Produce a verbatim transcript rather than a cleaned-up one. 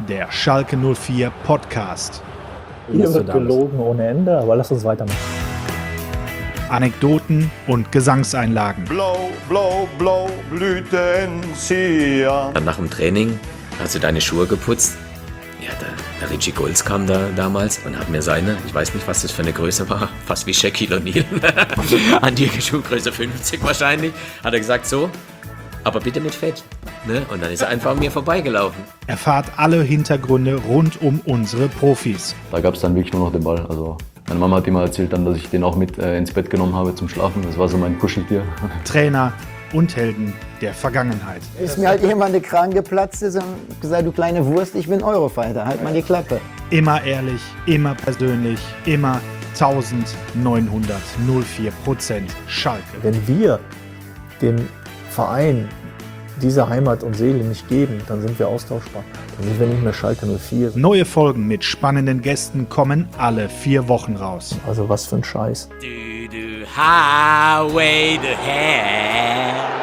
der Schalke null vier Podcast. Hier wird gelogen ohne Ende, aber lass uns weitermachen. Anekdoten und Gesangseinlagen. Blau, blau, blau, Blütencia. Dann nach dem Training hast du deine Schuhe geputzt. Ja, der, der Richie Golds kam da damals und hat mir seine, ich weiß nicht, was das für eine Größe war, fast wie Shaquille O'Neal, an die Schuhgröße fünfzig wahrscheinlich, hat er gesagt, so, aber bitte mit Fett. Ne? Und dann ist er einfach an mir vorbeigelaufen. Erfahrt alle Hintergründe rund um unsere Profis. Da gab es dann wirklich nur noch den Ball. Also meine Mama hat immer erzählt, dann, dass ich den auch mit äh, ins Bett genommen habe zum Schlafen. Das war so mein Kuscheltier. Trainer und Helden der Vergangenheit. Ist mir halt irgendwann der Kragen geplatzt ist und gesagt, du kleine Wurst, ich bin Eurofighter, halt mal die Klappe. Immer ehrlich, immer persönlich, immer neunzehnhundert null vier Prozent Schalke. Wenn wir dem Verein diese Heimat und Seele nicht geben, dann sind wir austauschbar. Dann sind wir nicht mehr Schalke null vier. Neue Folgen mit spannenden Gästen kommen alle vier Wochen raus. Also was für ein Scheiß. Du, du, highway to hell.